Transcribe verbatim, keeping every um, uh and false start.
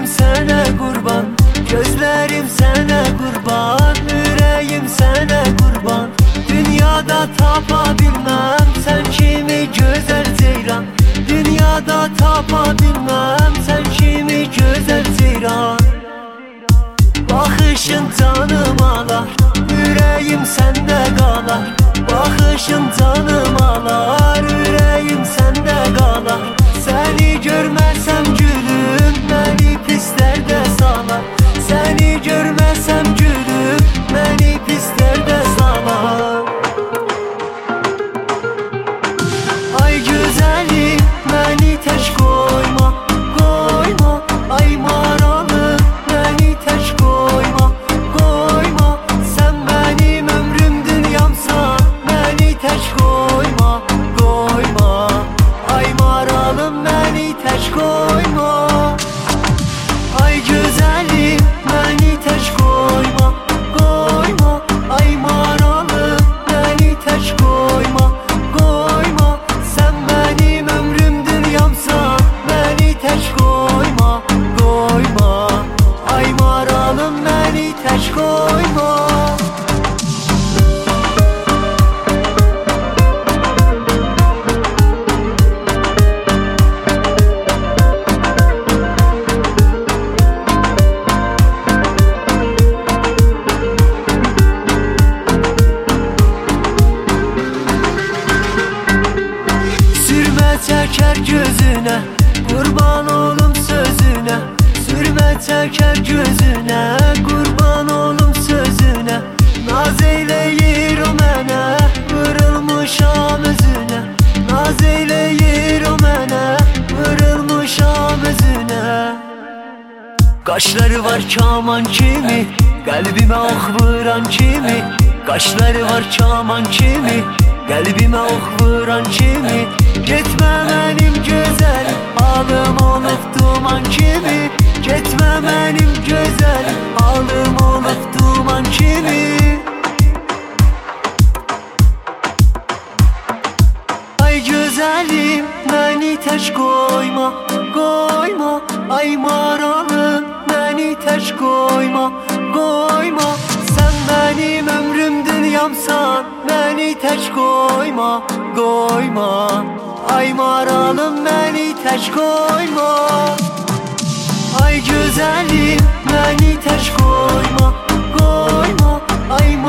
sənə qurban, gözlərim sənə qurban, ürəyim sənə qurban. Dünyada tapa bilməm sən kimi gözəl ceyran, dünyada tapa bilməm sən kimi gözəl ceyran. Baxışın canım alar, ürəyim səndə qalar. Baxışın canım alar, ürəyim səndə qalar. Səni görməsəm gülüm, məni pislərdə salar. Səni görməsəm gülüm, məni pislərdə salar. Ay gözəlim, məni tək qoyma, qoyma. Ay maralım, məni tək qoyma, qoyma. Sən mənim ömrüm dünyamsan, məni tək qoyma, qoyma. Ay maralım, məni tək qoyma. Ay gözəlim, məni tək qoyma, qoyma. Ay maralım, məni tək qoyma, qoyma. Sən mənim ömrüm dünyamsan, məni tək qoyma, qoyma. Ay maralım, məni tək qoyma. Sürmə çəkər gözünə, qurban olum sözünə. Sürmə çəkər gözünə, qurban olum sözünə. Naz eyləyir o mənə, vurulmuşam özünə. Naz eyləyir o mənə, vurulmuşam özünə. Qaşları var kaman kimi, qəlbimə ox vuran kimi. Qaşları var kaman kimi, qəlbimə ox vuran kimi. Getmə mənim gözəlim, alım olub duman kimi. Getmə mənim gözəlim, alım olub duman kimi. Ay gözəlim, məni tək qoyma, qoyma. Ay maralım, məni tək qoyma, qoyma. Sən mənim ömrüm dünyamsan, məni tək qoyma, qoyma. Ay maralım, məni tək qoyma. Ay gözəlim, məni tək qoyma, qoyma. Ay